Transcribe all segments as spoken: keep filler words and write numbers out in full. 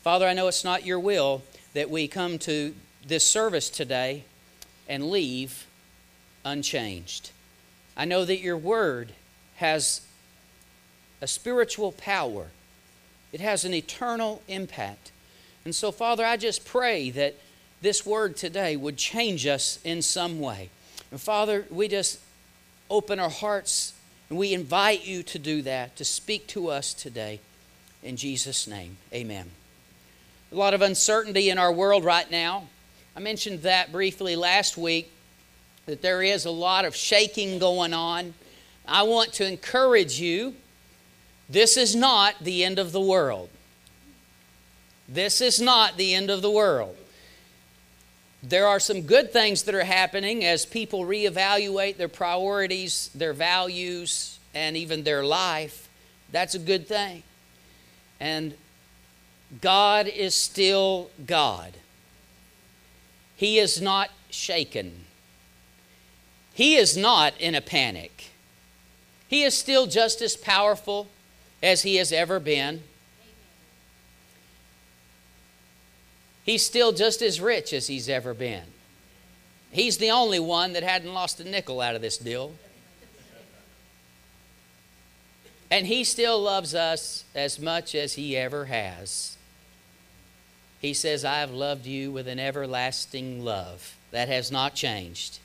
Father, I know it's not your will that we come to this service today and leave unchanged. I know that your word has a spiritual power. It has an eternal impact. And so, Father, I just pray that this word today would change us in some way. And Father, we just open our hearts and we invite you to do that, to speak to us today. In Jesus' name, amen. A lot of uncertainty in our world right now. I mentioned that briefly last week, that there is a lot of shaking going on. I want to encourage you, this is not the end of the world. This is not the end of the world. There are some good things that are happening as people reevaluate their priorities, their values, and even their life. That's a good thing. And God is still God. He is not shaken. He is not in a panic. He is still just as powerful as He has ever been. He's still just as rich as He's ever been. He's the only one that hadn't lost a nickel out of this deal. And He still loves us as much as He ever has. He says, I have loved you with an everlasting love. That has not changed.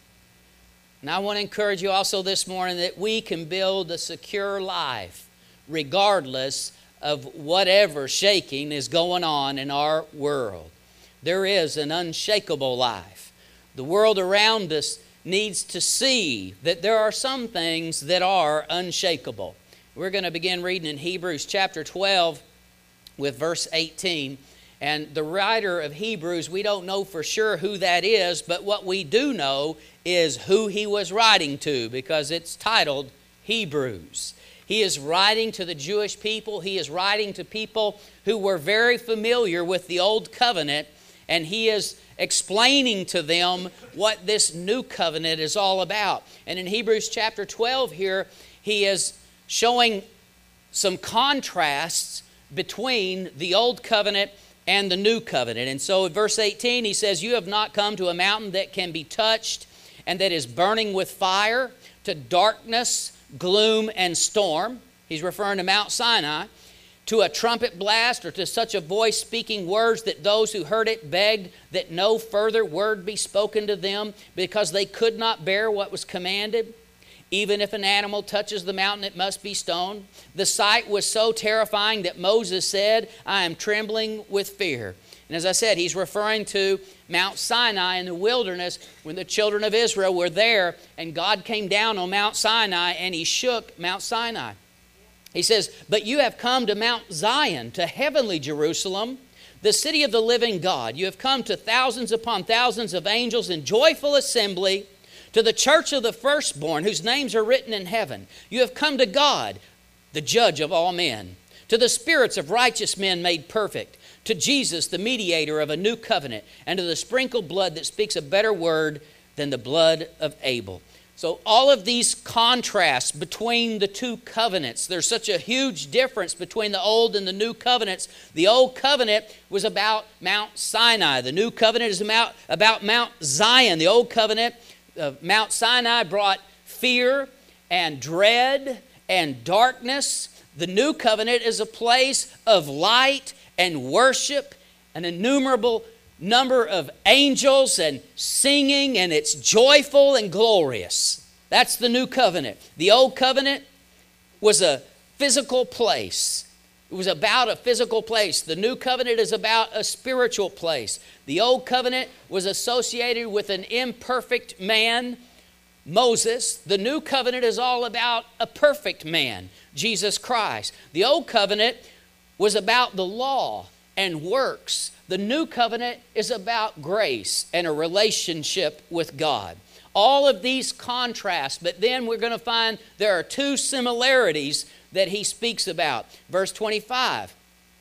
And I want to encourage you also this morning that we can build a secure life regardless of whatever shaking is going on in our world. There is an unshakable life. The world around us needs to see that there are some things that are unshakable. We're going to begin reading in Hebrews chapter twelve with verse eighteen. And the writer of Hebrews, we don't know for sure who that is, but what we do know is who he was writing to, because it's titled Hebrews. He is writing to the Jewish people. He is writing to people who were very familiar with the Old Covenant, and he is explaining to them what this new covenant is all about. And in Hebrews chapter twelve here, he is showing some contrasts between the Old Covenant and the new covenant. And so in verse eighteen, he says, you have not come to a mountain that can be touched and that is burning with fire, to darkness, gloom, and storm. He's referring to Mount Sinai. To a trumpet blast, or to such a voice speaking words that those who heard it begged that no further word be spoken to them, because they could not bear what was commanded. Even if an animal touches the mountain, it must be stoned. The sight was so terrifying that Moses said, I am trembling with fear. And as I said, he's referring to Mount Sinai in the wilderness when the children of Israel were there, and God came down on Mount Sinai and He shook Mount Sinai. He says, but you have come to Mount Zion, to heavenly Jerusalem, the city of the living God. You have come to thousands upon thousands of angels in joyful assembly, to the church of the firstborn, whose names are written in heaven. You have come to God, the judge of all men, to the spirits of righteous men made perfect, to Jesus, the mediator of a new covenant, and to the sprinkled blood that speaks a better word than the blood of Abel. So all of these contrasts between the two covenants, there's such a huge difference between the old and the new covenants. The old covenant was about Mount Sinai. The new covenant is about, about Mount Zion. The old covenant of Mount Sinai brought fear and dread and darkness. The new covenant is a place of light and worship, an innumerable number of angels and singing, and it's joyful and glorious. That's the new covenant. The old covenant was a physical place. It was about a physical place. The new covenant is about a spiritual place. The old covenant was associated with an imperfect man, Moses. The new covenant is all about a perfect man, Jesus Christ. The old covenant was about the law and works. The new covenant is about grace and a relationship with God. All of these contrasts, but then we're going to find there are two similarities that he speaks about. Verse twenty-five,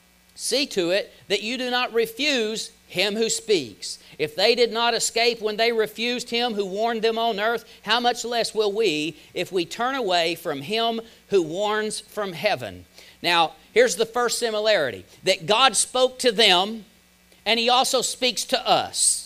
see to it that you do not refuse him who speaks. If they did not escape when they refused him who warned them on earth, how much less will we if we turn away from him who warns from heaven? Now, Here's the first similarity, that God spoke to them, and he also speaks to us.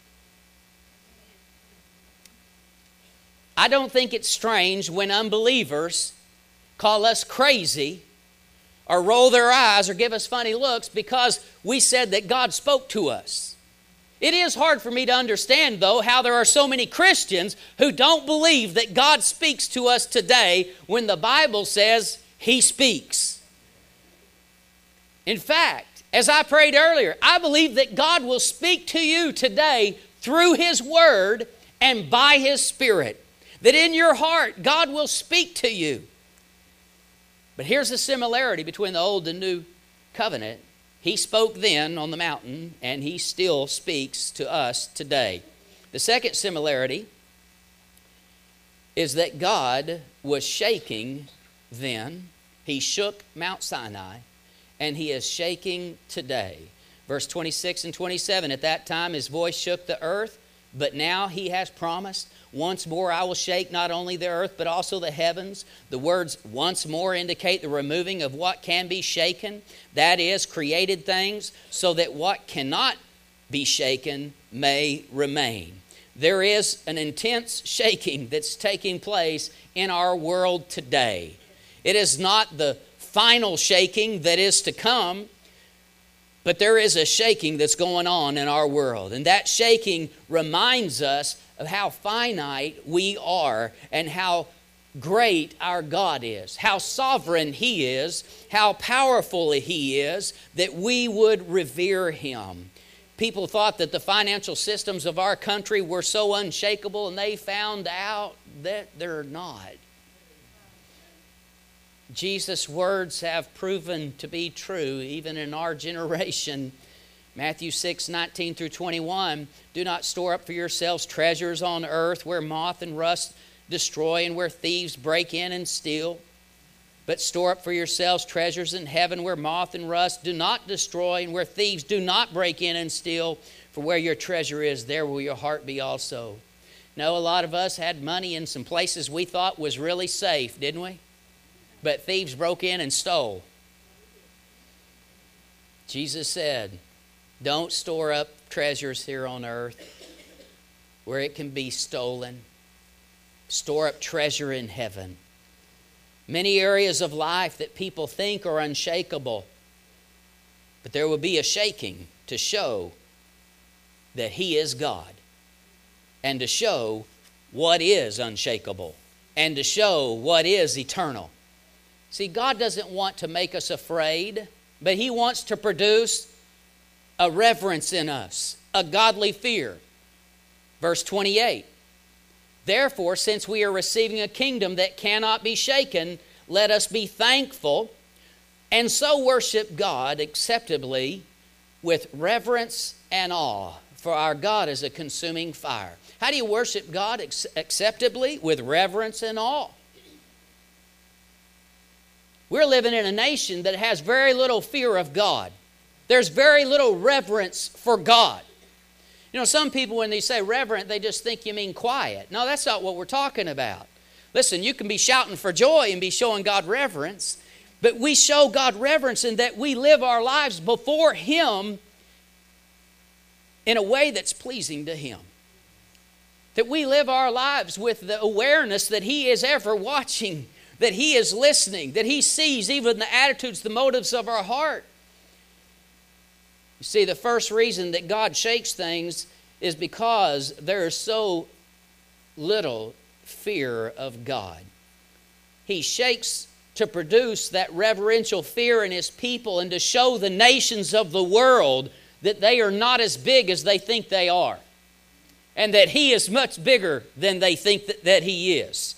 I don't think it's strange when unbelievers call us crazy or roll their eyes or give us funny looks because we said that God spoke to us. It is hard for me to understand, though, how there are so many Christians who don't believe that God speaks to us today when the Bible says he speaks. In fact, as I prayed earlier, I believe that God will speak to you today through his word and by his Spirit. That in your heart, God will speak to you. But here's the similarity between the Old and New Covenant. He spoke then on the mountain, and he still speaks to us today. The second similarity is that God was shaking then. He shook Mount Sinai, and he is shaking today. Verse twenty-six and twenty-seven, at that time his voice shook the earth, but now he has promised, once more I will shake not only the earth, but also the heavens. The words once more indicate the removing of what can be shaken, that is, created things, so that what cannot be shaken may remain. There is an intense shaking that's taking place in our world today. It is not the final shaking that is to come, but there is a shaking that's going on in our world. And that shaking reminds us of how finite we are and how great our God is, how sovereign he is, how powerful he is, that we would revere him. People thought that the financial systems of our country were so unshakable, and they found out that they're not. Jesus' words have proven to be true even in our generation. Matthew six, nineteen through twenty-one, do not store up for yourselves treasures on earth where moth and rust destroy and where thieves break in and steal. But store up for yourselves treasures in heaven where moth and rust do not destroy and where thieves do not break in and steal. For where your treasure is, there will your heart be also. Now, a lot of us had money in some places we thought was really safe, didn't we? But thieves broke in and stole. Jesus said, don't store up treasures here on earth where it can be stolen. Store up treasure in heaven. Many areas of life that people think are unshakable, but there will be a shaking to show that he is God and to show what is unshakable and to show what is eternal. See, God doesn't want to make us afraid, but he wants to produce a reverence in us, a godly fear. Verse twenty-eight, therefore, since we are receiving a kingdom that cannot be shaken, let us be thankful and so worship God acceptably with reverence and awe, for our God is a consuming fire. How do you worship God acceptably? With reverence and awe. We're living in a nation that has very little fear of God. There's very little reverence for God. You know, some people, when they say reverent, they just think you mean quiet. No, that's not what we're talking about. Listen, you can be shouting for joy and be showing God reverence, but we show God reverence in that we live our lives before him in a way that's pleasing to him. That we live our lives with the awareness that he is ever watching, that he is listening, that he sees even the attitudes, the motives of our heart. You see, the first reason that God shakes things is because there is so little fear of God. He shakes to produce that reverential fear in his people and to show the nations of the world that they are not as big as they think they are, and that he is much bigger than they think that, that he is.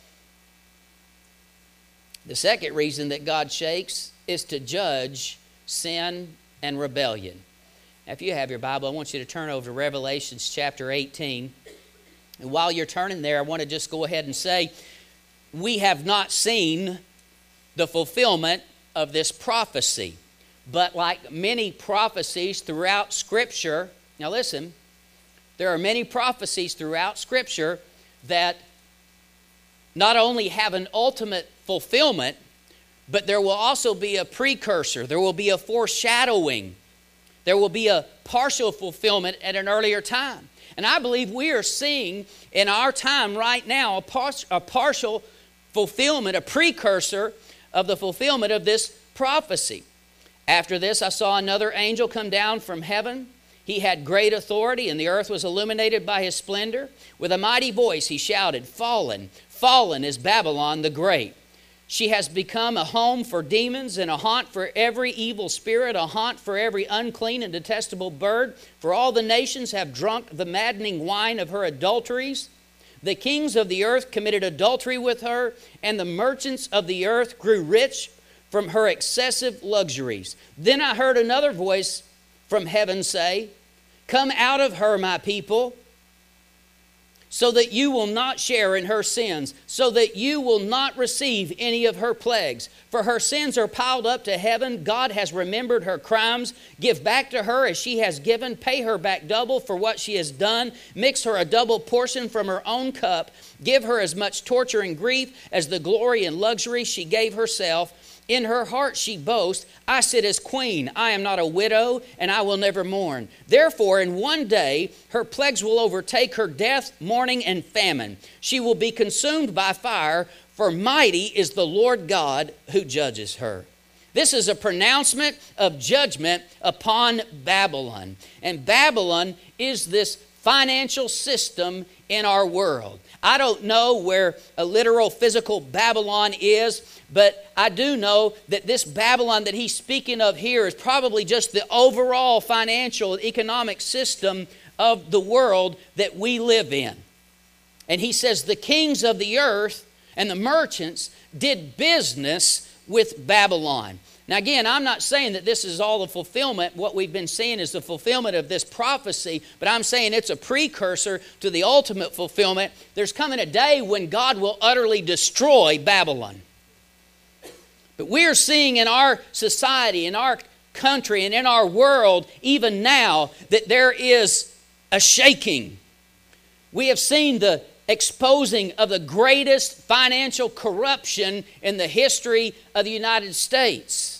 The second reason that God shakes is to judge sin and rebellion. Now, if you have your Bible, I want you to turn over to Revelations chapter eighteen. And while you're turning there, I want to just go ahead and say, we have not seen the fulfillment of this prophecy. But like many prophecies throughout Scripture, now listen, there are many prophecies throughout Scripture that not only have an ultimate fulfillment, but there will also be a precursor. There will be a foreshadowing. There will be a partial fulfillment at an earlier time. And I believe we are seeing in our time right now a, par- a partial fulfillment, a precursor of the fulfillment of this prophecy. After this, I saw another angel come down from heaven. He had great authority, and the earth was illuminated by his splendor. With a mighty voice he shouted, "Fallen, fallen is Babylon the Great. She has become a home for demons and a haunt for every evil spirit, a haunt for every unclean and detestable bird. For all the nations have drunk the maddening wine of her adulteries. The kings of the earth committed adultery with her, and the merchants of the earth grew rich from her excessive luxuries." Then I heard another voice from heaven say, "Come out of her, my people, so that you will not share in her sins, so that you will not receive any of her plagues. For her sins are piled up to heaven. God has remembered her crimes. Give back to her as she has given. Pay her back double for what she has done. Mix her a double portion from her own cup. Give her as much torture and grief as the glory and luxury she gave herself. In her heart she boasts, 'I sit as queen. I am not a widow, and I will never mourn.' Therefore, in one day, her plagues will overtake her: death, mourning, and famine. She will be consumed by fire, for mighty is the Lord God who judges her." This is a pronouncement of judgment upon Babylon. And Babylon is this financial system in our world. I don't know where a literal physical Babylon is, but I do know that this Babylon that he's speaking of here is probably just the overall financial economic system of the world that we live in. And he says the kings of the earth and the merchants did business with Babylon. Now again, I'm not saying that this is all the fulfillment. What we've been seeing is the fulfillment of this prophecy, but I'm saying it's a precursor to the ultimate fulfillment. There's coming a day when God will utterly destroy Babylon. But we're seeing in our society, in our country, and in our world, even now, that there is a shaking. We have seen the exposing of the greatest financial corruption in the history of the United States.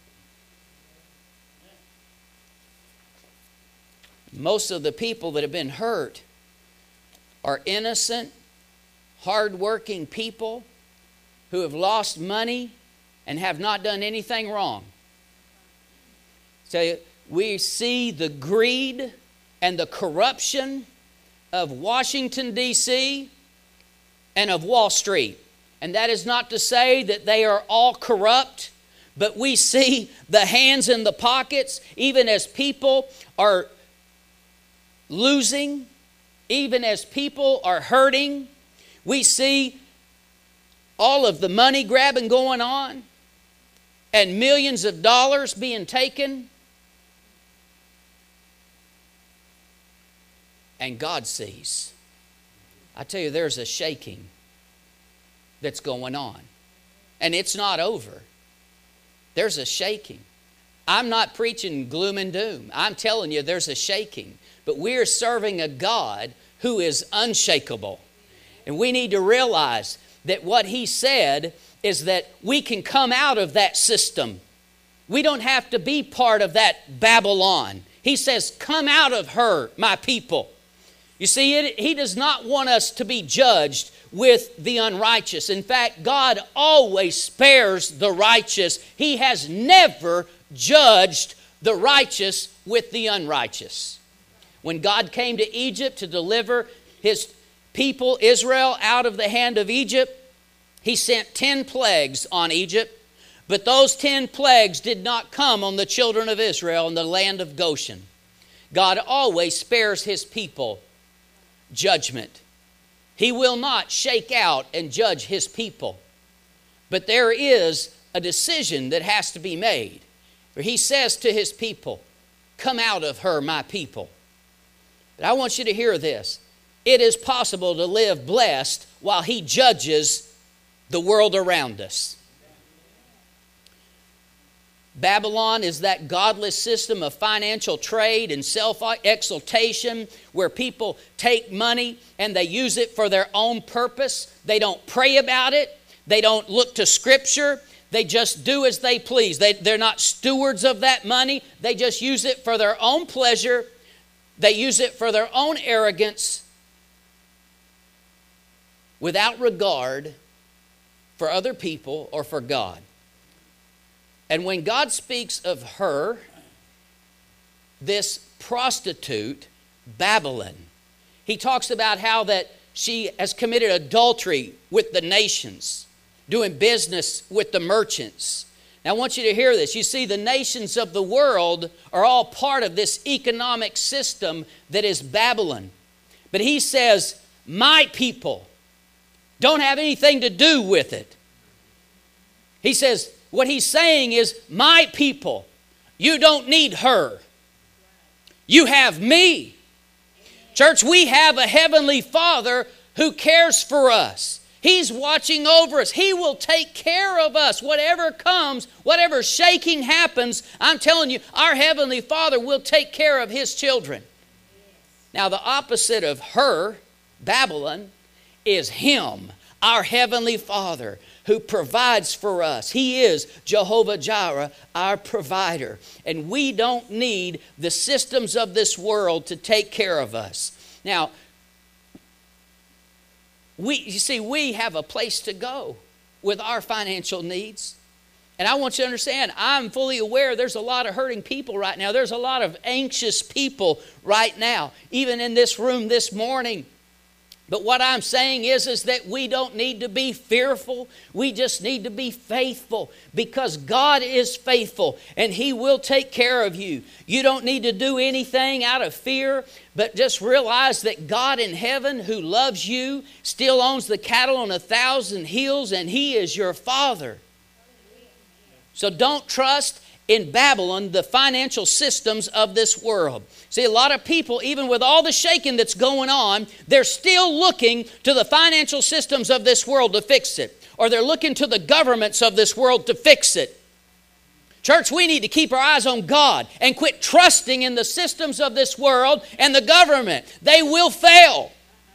Most of the people that have been hurt are innocent, hardworking people who have lost money and have not done anything wrong. So we see the greed and the corruption of Washington, D C and of Wall Street. And that is not to say that they are all corrupt, but we see the hands in the pockets, even as people are losing, even as people are hurting. We see all of the money grabbing going on and millions of dollars being taken. And God sees. I tell you, there's a shaking that's going on. And it's not over. There's a shaking. I'm not preaching gloom and doom. I'm telling you there's a shaking. But we're serving a God who is unshakable. And we need to realize that what He said is that we can come out of that system. We don't have to be part of that Babylon. He says, "Come out of her, my people." You see, it, He does not want us to be judged with the unrighteous. In fact, God always spares the righteous. He has never judged the righteous with the unrighteous. When God came to Egypt to deliver His people, Israel, out of the hand of Egypt, He sent ten plagues on Egypt. But those ten plagues did not come on the children of Israel in the land of Goshen. God always spares His people judgment. He will not shake out and judge His people. But there is a decision that has to be made. For He says to His people, "Come out of her, my people." But I want you to hear this. It is possible to live blessed while He judges the world around us. Babylon is that godless system of financial trade and self-exaltation where people take money and they use it for their own purpose. They don't pray about it. They don't look to Scripture. They just do as they please. They, they're not stewards of that money. They just use it for their own pleasure. They use it for their own arrogance without regard for other people or for God. And when God speaks of her, this prostitute, Babylon, he talks about how that she has committed adultery with the nations, doing business with the merchants. Now I want you to hear this. You see, the nations of the world are all part of this economic system that is Babylon. But he says, my people don't have anything to do with it. He says, what he's saying is, my people, you don't need her. You have me. Church, we have a heavenly Father who cares for us. He's watching over us. He will take care of us. Whatever comes, whatever shaking happens, I'm telling you, our heavenly Father will take care of His children. Now, the opposite of her, Babylon, is Him, our heavenly Father, who provides for us. He is Jehovah Jireh, our provider. And we don't need the systems of this world to take care of us. Now, we, you see, we have a place to go with our financial needs. And I want you to understand, I'm fully aware there's a lot of hurting people right now. There's a lot of anxious people right now, even in this room this morning. But what I'm saying is, is that we don't need to be fearful. We just need to be faithful, because God is faithful and He will take care of you. You don't need to do anything out of fear, but just realize that God in heaven, who loves you, still owns the cattle on a thousand hills, and He is your Father. So don't trust in Babylon the financial systems of this world. See, a lot of people, even with all the shaking that's going on, they're still looking to the financial systems of this world to fix it. Or they're looking to the governments of this world to fix it. Church, we need to keep our eyes on God and quit trusting in the systems of this world and the government. They will fail.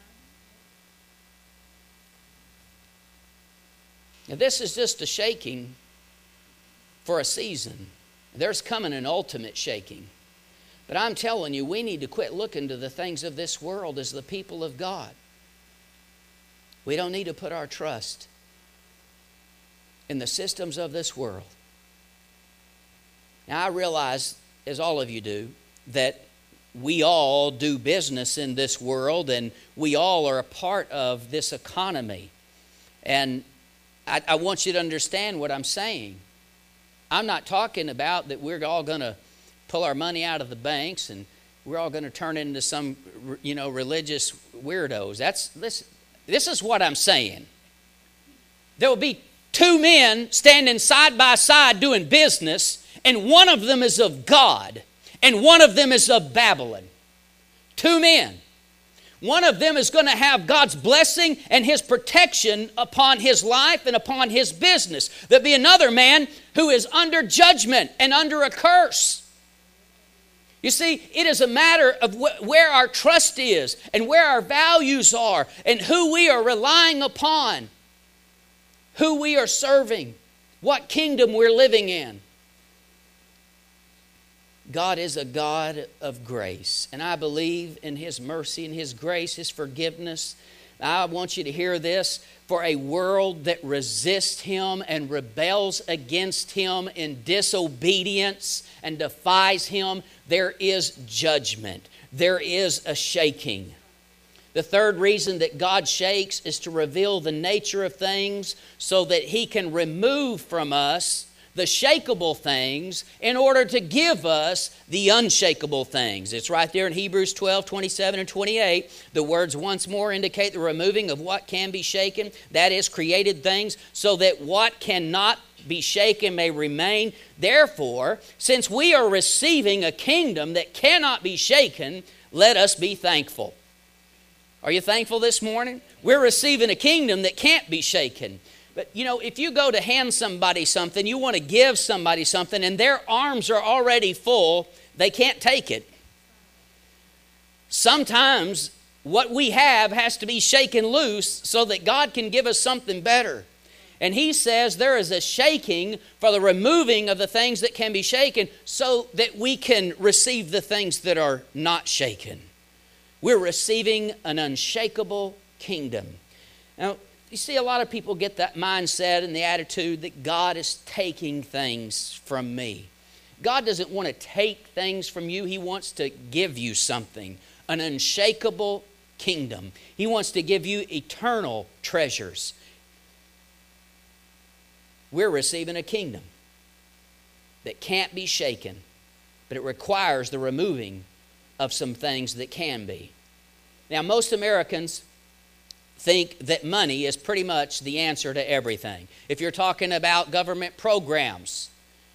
Now, this is just a shaking for a season. There's coming an ultimate shaking. But I'm telling you, we need to quit looking to the things of this world as the people of God. We don't need to put our trust in the systems of this world. Now, I realize, as all of you do, that we all do business in this world, and we all are a part of this economy. And I, I want you to understand what I'm saying. I'm not talking about that we're all going to pull our money out of the banks and we're all going to turn into some, you know, religious weirdos. That's this. This is what I'm saying. There will be two men standing side by side doing business, and one of them is of God, and one of them is of Babylon. Two men. One of them is going to have God's blessing and His protection upon his life and upon his business. There'll be another man who is under judgment and under a curse. You see, it is a matter of wh- where our trust is and where our values are and who we are relying upon, who we are serving, what kingdom we're living in. God is a God of grace, and I believe in His mercy and His grace, His forgiveness. I want you to hear this. For a world that resists Him and rebels against Him in disobedience and defies Him, there is judgment. There is a shaking. The third reason that God shakes is to reveal the nature of things so that He can remove from us the shakeable things in order to give us the unshakable things. It's right there in Hebrews twelve, twenty-seven and twenty-eight. The words once more indicate the removing of what can be shaken, that is, created things, so that what cannot be shaken may remain. Therefore, since we are receiving a kingdom that cannot be shaken, let us be thankful. Are you thankful this morning? We're receiving a kingdom that can't be shaken. But, you know, if you go to hand somebody something, you want to give somebody something, and their arms are already full, they can't take it. Sometimes what we have has to be shaken loose so that God can give us something better. And he says there is a shaking for the removing of the things that can be shaken so that we can receive the things that are not shaken. We're receiving an unshakable kingdom. Now, you see, a lot of people get that mindset and the attitude that God is taking things from me. God doesn't want to take things from you. He wants to give you something, an unshakable kingdom. He wants to give you eternal treasures. We're receiving a kingdom that can't be shaken, but it requires the removing of some things that can be. Now, most Americans think that money is pretty much the answer to everything. If you're talking about government programs,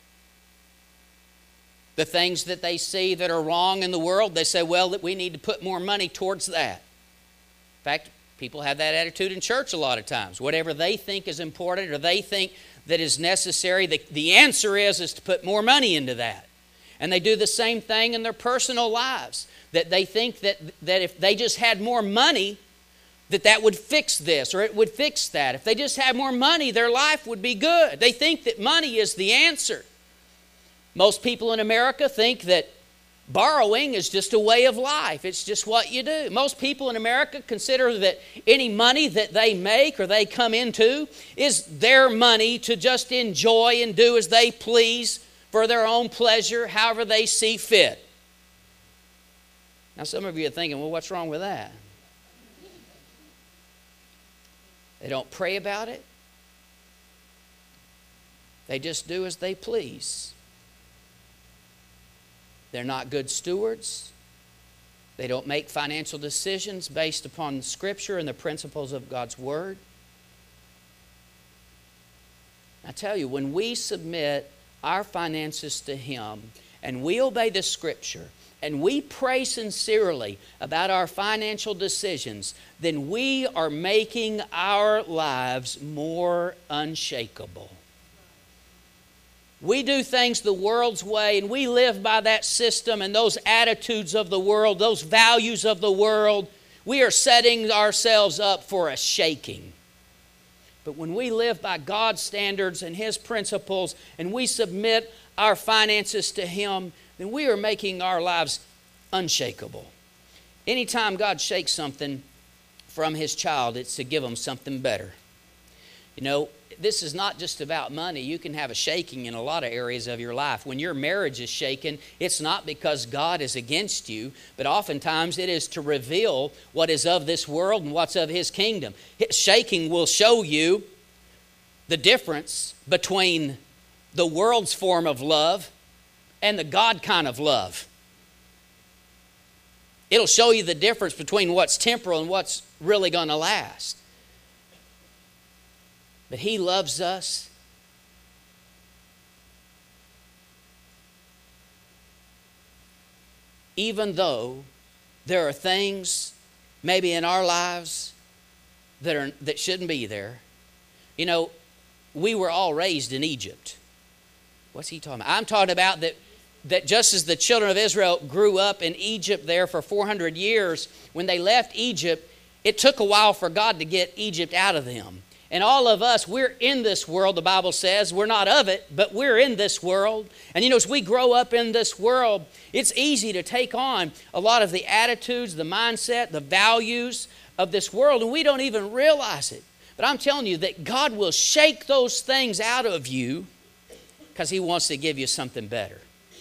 the things that they see that are wrong in the world, they say, well, that we need to put more money towards that. In fact, people have that attitude in church a lot of times. Whatever they think is important or they think that is necessary, the, the answer is, is to put more money into that. And they do the same thing in their personal lives, that they think that, that if they just had more money, that that would fix this or it would fix that. If they just had more money, their life would be good. They think that money is the answer. Most people in America think that borrowing is just a way of life. It's just what you do. Most people in America consider that any money that they make or they come into is their money to just enjoy and do as they please for their own pleasure, however they see fit. Now, some of you are thinking, well, what's wrong with that? They don't pray about it. They just do as they please. They're not good stewards. They don't make financial decisions based upon the Scripture and the principles of God's Word. I tell you, when we submit our finances to Him and we obey the Scripture and we pray sincerely about our financial decisions, then we are making our lives more unshakable. We do things the world's way, and we live by that system and those attitudes of the world, those values of the world. We are setting ourselves up for a shaking. But when we live by God's standards and His principles, and we submit our finances to Him, then we are making our lives unshakable. Anytime God shakes something from His child, it's to give them something better. You know, this is not just about money. You can have a shaking in a lot of areas of your life. When your marriage is shaken, it's not because God is against you, but oftentimes it is to reveal what is of this world and what's of His kingdom. Shaking will show you the difference between the world's form of love and the God kind of love. It'll show you the difference between what's temporal and what's really going to last. But He loves us. Even though there are things maybe in our lives that are that shouldn't be there. You know, we were all raised in Egypt. What's he talking about? I'm talking about that, that just as the children of Israel grew up in Egypt there for four hundred years, when they left Egypt, it took a while for God to get Egypt out of them. And all of us, we're in this world, the Bible says. We're not of it, but we're in this world. And you know, as we grow up in this world, it's easy to take on a lot of the attitudes, the mindset, the values of this world, and we don't even realize it. But I'm telling you that God will shake those things out of you because He wants to give you something better.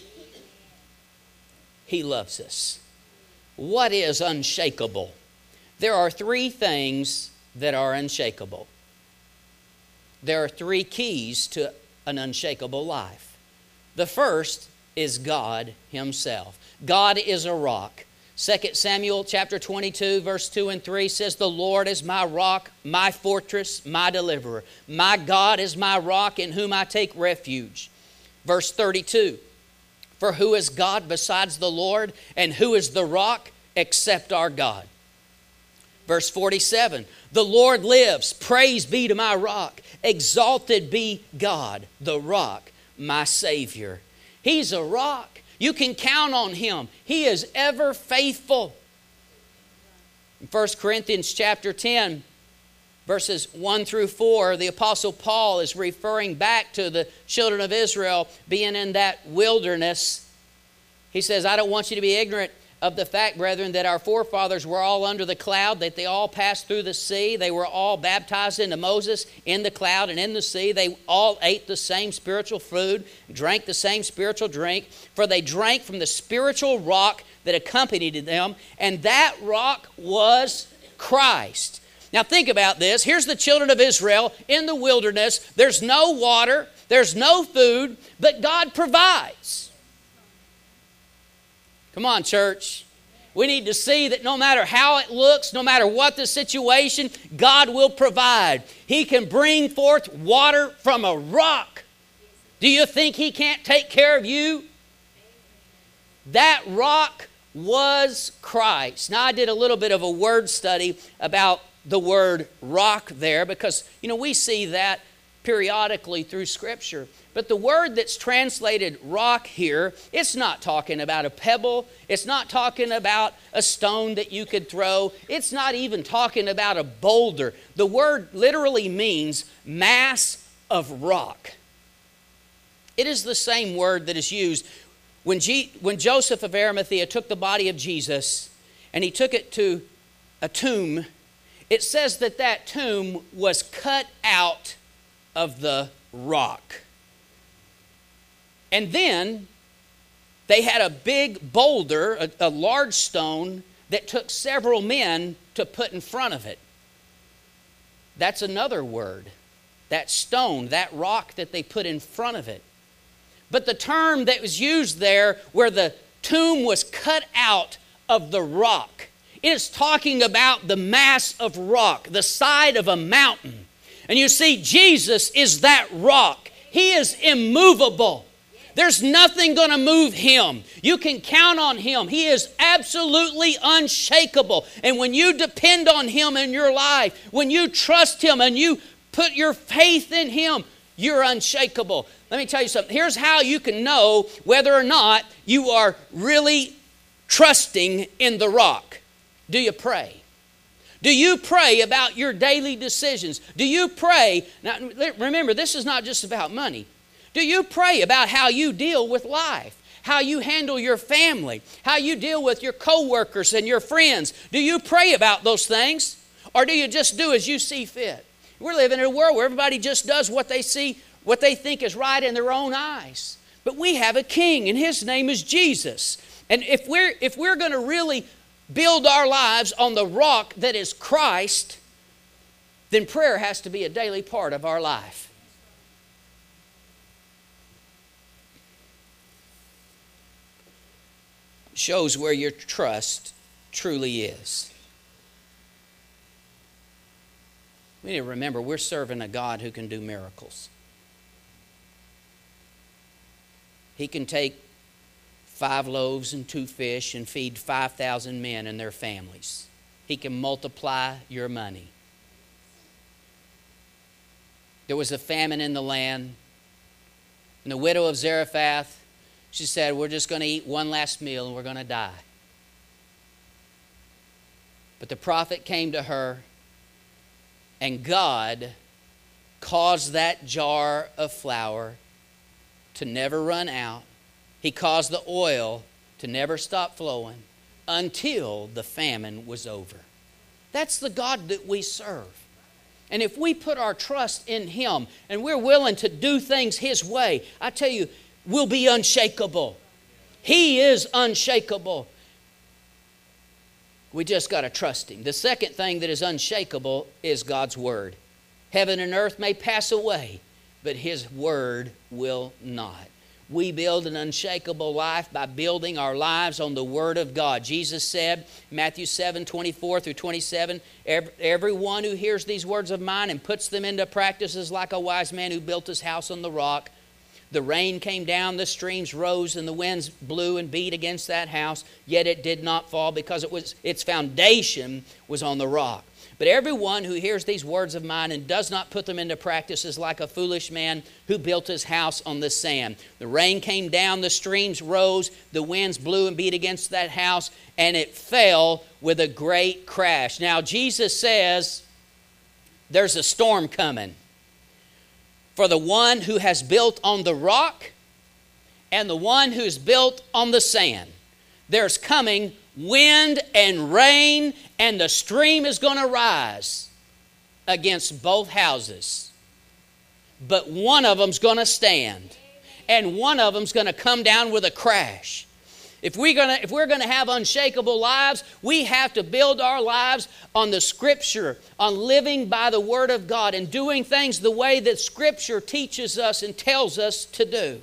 He loves us. What is unshakable? There are three things that are unshakable. There are three keys to an unshakable life. The first is God Himself. God is a rock. Second Samuel chapter twenty-two, verse two and three says, "The Lord is my rock, my fortress, my deliverer. My God is my rock in whom I take refuge." Verse thirty-two, "For who is God besides the Lord, and who is the rock except our God?" Verse forty-seven, "The Lord lives, praise be to my rock. Exalted be God, the rock, my Savior." He's a rock. You can count on Him. He is ever faithful. In First Corinthians chapter ten, verses one through four, the Apostle Paul is referring back to the children of Israel being in that wilderness. He says, I don't want you to be ignorant of the fact, brethren, that our forefathers were all under the cloud, that they all passed through the sea. They were all baptized into Moses in the cloud and in the sea. They all ate the same spiritual food, drank the same spiritual drink, for they drank from the spiritual rock that accompanied them, and that rock was Christ. Now think about this. Here's the children of Israel in the wilderness. There's no water, there's no food, but God provides. Come on, church. We need to see that no matter how it looks, no matter what the situation, God will provide. He can bring forth water from a rock. Do you think He can't take care of you? That rock was Christ. Now, I did a little bit of a word study about the word rock there because, you know, we see that periodically through Scripture. But the word that's translated rock here, it's not talking about a pebble. It's not talking about a stone that you could throw. It's not even talking about a boulder. The word literally means mass of rock. It is the same word that is used when, G- when Joseph of Arimathea took the body of Jesus and he took it to a tomb. It says that that tomb was cut out of the rock. And then they had a big boulder, a, a large stone that took several men to put in front of it. That's another word. That stone, that rock that they put in front of it. But the term that was used there where the tomb was cut out of the rock, it is talking about the mass of rock, the side of a mountain. And you see, Jesus is that rock. He is immovable. There's nothing going to move Him. You can count on Him. He is absolutely unshakable. And when you depend on Him in your life, when you trust Him and you put your faith in Him, you're unshakable. Let me tell you something. Here's how you can know whether or not you are really trusting in the rock. Do you pray? Do you pray about your daily decisions? Do you pray? Now, remember, this is not just about money. Do you pray about how you deal with life? How you handle your family? How you deal with your coworkers and your friends? Do you pray about those things? Or do you just do as you see fit? We're living in a world where everybody just does what they see, what they think is right in their own eyes. But we have a king, and His name is Jesus. And if we're, if we're going to really build our lives on the rock that is Christ, then prayer has to be a daily part of our life. Shows where your trust truly is. We need to remember we're serving a God who can do miracles. He can take five loaves and two fish and feed five thousand men and their families. He can multiply your money. There was a famine in the land, and the widow of Zarephath, she said, we're just going to eat one last meal and we're going to die. But the prophet came to her, and God caused that jar of flour to never run out. He caused the oil to never stop flowing until the famine was over. That's the God that we serve. And if we put our trust in Him and we're willing to do things His way, I tell you, we'll be unshakable. He is unshakable. We just got to trust Him. The second thing that is unshakable is God's Word. Heaven and earth may pass away, but His Word will not. We build an unshakable life by building our lives on the Word of God. Jesus said, Matthew seven, twenty-four through twenty-seven, everyone who hears these words of mine and puts them into practice is like a wise man who built his house on the rock. The rain came down, the streams rose, and the winds blew and beat against that house, yet it did not fall because it was its foundation was on the rock. But everyone who hears these words of mine and does not put them into practice is like a foolish man who built his house on the sand. The rain came down, the streams rose, the winds blew and beat against that house, and it fell with a great crash. Now, Jesus says there's a storm coming. For the one who has built on the rock and the one who's built on the sand, there's coming wind and rain, and the stream is going to rise against both houses. But one of them's going to stand, and one of them's going to come down with a crash. If we're going to, if we're going to have unshakable lives, we have to build our lives on the Scripture, on living by the Word of God and doing things the way that Scripture teaches us and tells us to do.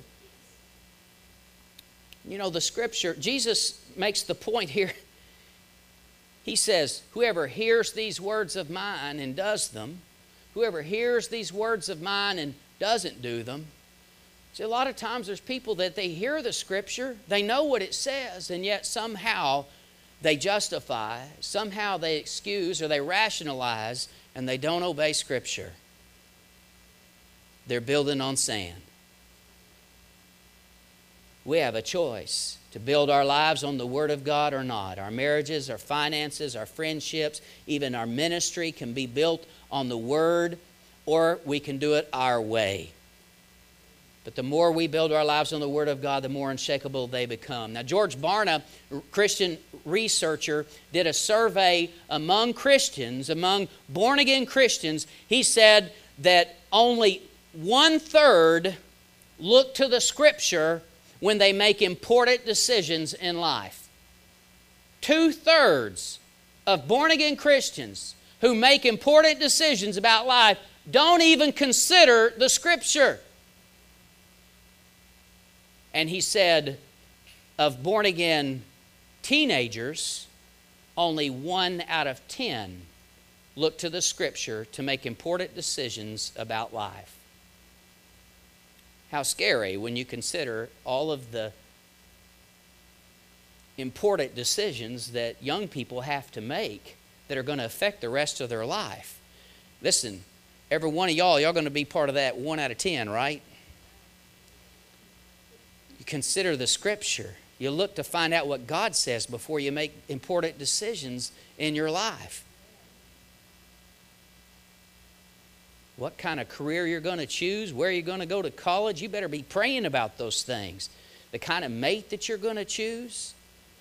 You know, the Scripture, Jesus makes the point here. He says, whoever hears these words of mine and does them, whoever hears these words of mine and doesn't do them. See, a lot of times there's people that they hear the Scripture, they know what it says, and yet somehow they justify, somehow they excuse or they rationalize, and they don't obey Scripture. They're building on sand. We have a choice to build our lives on the Word of God or not. Our marriages, our finances, our friendships, even our ministry can be built on the Word, or we can do it our way. But the more we build our lives on the Word of God, the more unshakable they become. Now, George Barna, Christian researcher, did a survey among Christians, among born-again Christians. He said that only one-third look to the Scripture when they make important decisions in life. Two-thirds of born-again Christians who make important decisions about life don't even consider the Scripture. And he said, of born-again teenagers, only one out of ten look to the Scripture to make important decisions about life. How scary when you consider all of the important decisions that young people have to make that are going to affect the rest of their life. Listen, every one of y'all, y'all going to be part of that one out of ten, right? You consider the Scripture. You look to find out what God says before you make important decisions in your life. What kind of career you're going to choose, where you're going to go to college, you better be praying about those things. The kind of mate that you're going to choose.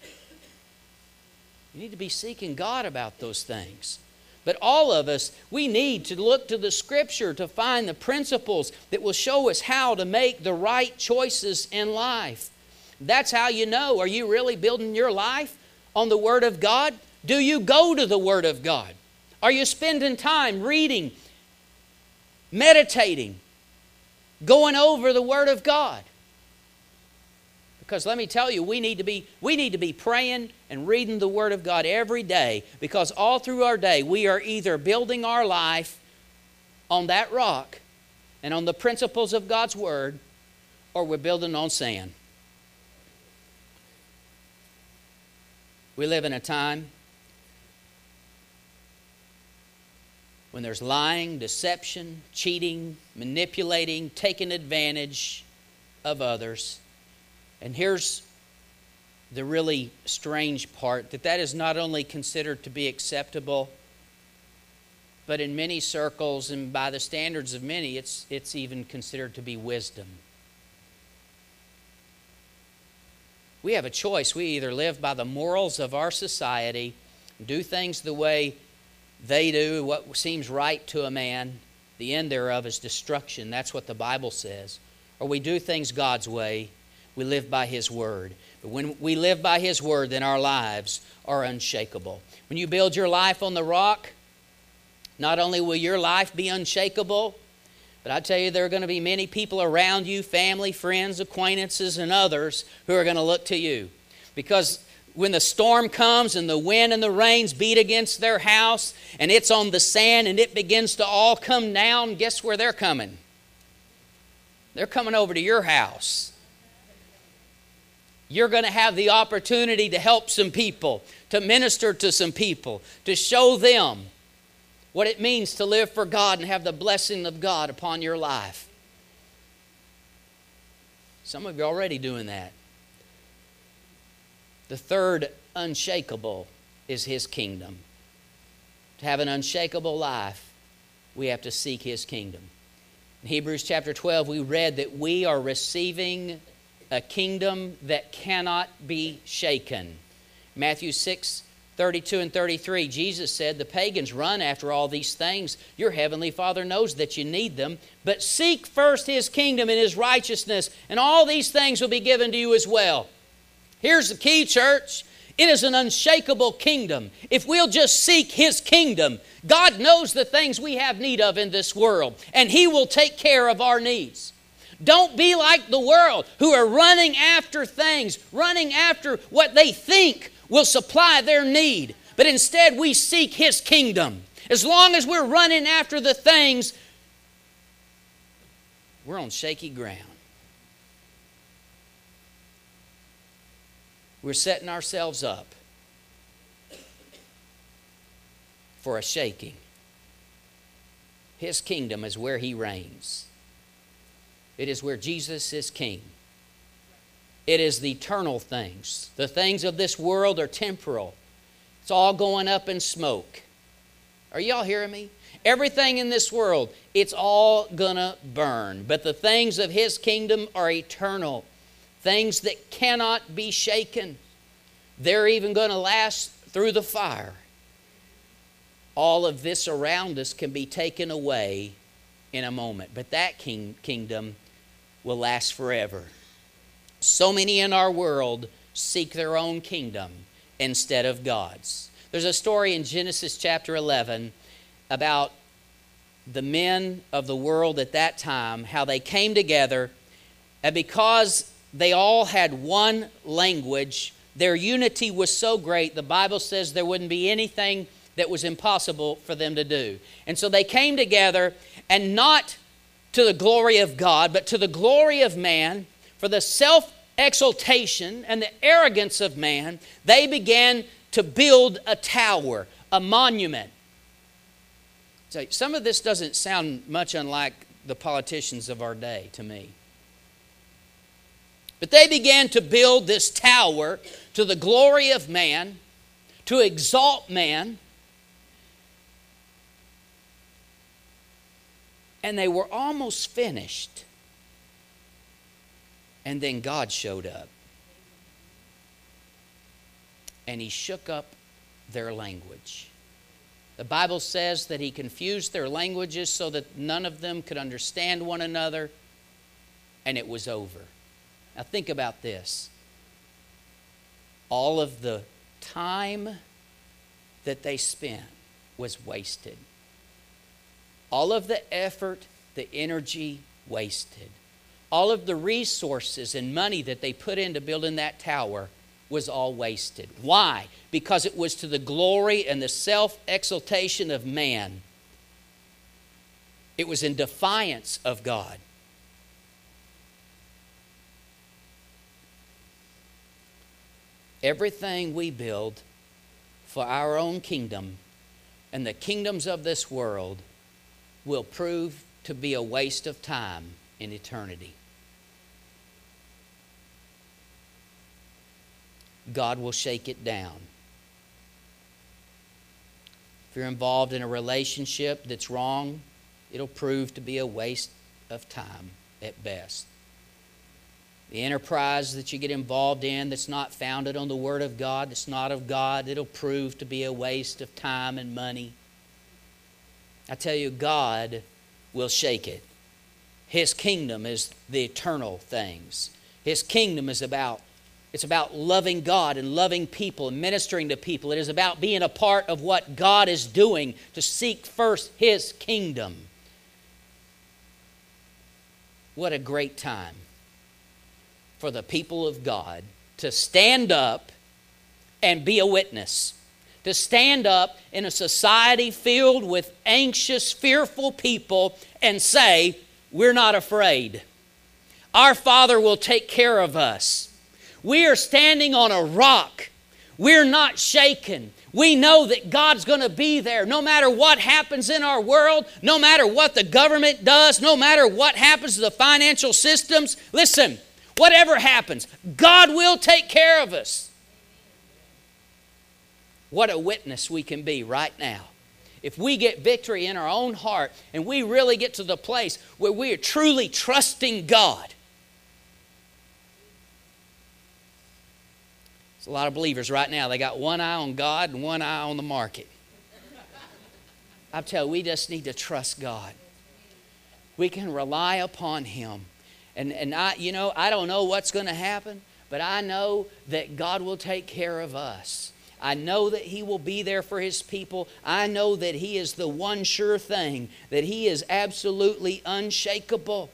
You need to be seeking God about those things. But all of us, we need to look to the Scripture to find the principles that will show us how to make the right choices in life. That's how you know, are you really building your life on the Word of God? Do you go to the Word of God? Are you spending time reading, meditating, going over the Word of God? Because let me tell you, we need to be we need to be praying and reading the Word of God every day, because all through our day we are either building our life on that rock and on the principles of God's Word, or we're building on sand. We live in a time when there's lying, deception, cheating, manipulating, taking advantage of others. And here's the really strange part, that that is not only considered to be acceptable, but in many circles and by the standards of many, it's, it's even considered to be wisdom. We have a choice. We either live by the morals of our society, do things the way they do, what seems right to a man. The end thereof is destruction. That's what the Bible says. Or we do things God's way. We live by His Word. But when we live by His Word, then our lives are unshakable. When you build your life on the rock, not only will your life be unshakable, but I tell you, there are going to be many people around you, family, friends, acquaintances, and others who are going to look to you. Because when the storm comes and the wind and the rains beat against their house and it's on the sand and it begins to all come down, guess where they're coming? They're coming over to your house. You're going to have the opportunity to help some people, to minister to some people, to show them what it means to live for God and have the blessing of God upon your life. Some of you are already doing that. The third unshakable is His kingdom. To have an unshakable life, we have to seek His kingdom. In Hebrews chapter twelve, we read that we are receiving a kingdom that cannot be shaken. Matthew six, thirty-two and thirty-three, Jesus said, the pagans run after all these things. Your heavenly Father knows that you need them. But seek first His kingdom and His righteousness, and all these things will be given to you as well. Here's the key, church. It is an unshakable kingdom. If we'll just seek His kingdom, God knows the things we have need of in this world, and He will take care of our needs. Don't be like the world who are running after things, running after what they think will supply their need. But instead we seek His kingdom. As long as we're running after the things, we're on shaky ground. We're setting ourselves up for a shaking. His kingdom is where He reigns. It is where Jesus is king. It is the eternal things. The things of this world are temporal. It's all going up in smoke. Are y'all hearing me? Everything in this world, it's all gonna burn. But the things of His kingdom are eternal. Things that cannot be shaken. They're even going to last through the fire. All of this around us can be taken away in a moment. But that king, kingdom will last forever. So many in our world seek their own kingdom instead of God's. There's a story in Genesis chapter eleven about the men of the world at that time, how they came together, and because they all had one language, their unity was so great, the Bible says there wouldn't be anything that was impossible for them to do. And so they came together, and not to the glory of God, but to the glory of man, for the self-exaltation and the arrogance of man, they began to build a tower, a monument. So some of this doesn't sound much unlike the politicians of our day to me. But they began to build this tower to the glory of man, to exalt man. And they were almost finished. And then God showed up. And He shook up their language. The Bible says that He confused their languages so that none of them could understand one another. And it was over. Now think about this. All of the time that they spent was wasted. All of the effort, the energy wasted. All of the resources and money that they put into building that tower was all wasted. Why? Because it was to the glory and the self-exaltation of man. It was in defiance of God. Everything we build for our own kingdom and the kingdoms of this world will prove to be a waste of time in eternity. God will shake it down. If you're involved in a relationship that's wrong, it'll prove to be a waste of time at best. The enterprise that you get involved in that's not founded on the Word of God, that's not of God, it'll prove to be a waste of time and money. I tell you, God will shake it. His kingdom is the eternal things. His kingdom is about, it's about loving God and loving people and ministering to people. It is about being a part of what God is doing to seek first His kingdom. What a great time for the people of God to stand up and be a witness. To stand up in a society filled with anxious, fearful people and say, we're not afraid. Our Father will take care of us. We are standing on a rock. We're not shaken. We know that God's going to be there no matter what happens in our world, no matter what the government does, no matter what happens to the financial systems. Listen, whatever happens, God will take care of us. What a witness we can be right now. if we get victory in our own heart and we really get to the place where we are truly trusting God. There's a lot of believers right now, they got one eye on God and one eye on the market. I tell you, we just need to trust God. We can rely upon Him. And, and I, you know, I don't know what's going to happen, but I know that God will take care of us. I know that He will be there for His people. I know that He is the one sure thing, that He is absolutely unshakable.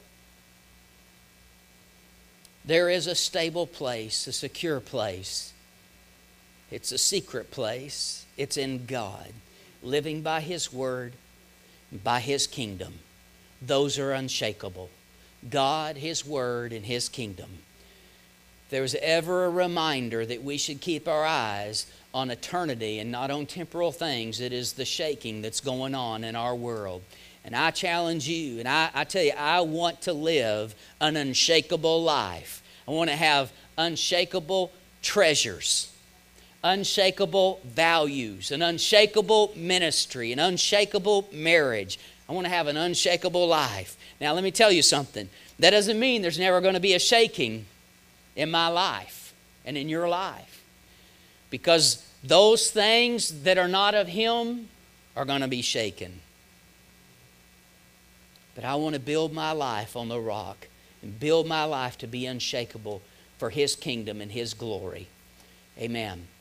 There is a stable place, a secure place. It's a secret place. It's in God, living by His Word, by His kingdom. Those are unshakable. God, His Word, and His kingdom. If there's ever a reminder that we should keep our eyes on eternity and not on temporal things, it is the shaking that's going on in our world. And I challenge you, and I, I tell you, I want to live an unshakable life. I want to have unshakable treasures, unshakable values, an unshakable ministry, an unshakable marriage. I want to have an unshakable life. Now, let me tell you something. That doesn't mean there's never going to be a shaking in my life and in your life. Because those things that are not of Him are going to be shaken. But I want to build my life on the rock and build my life to be unshakable for His kingdom and His glory. Amen.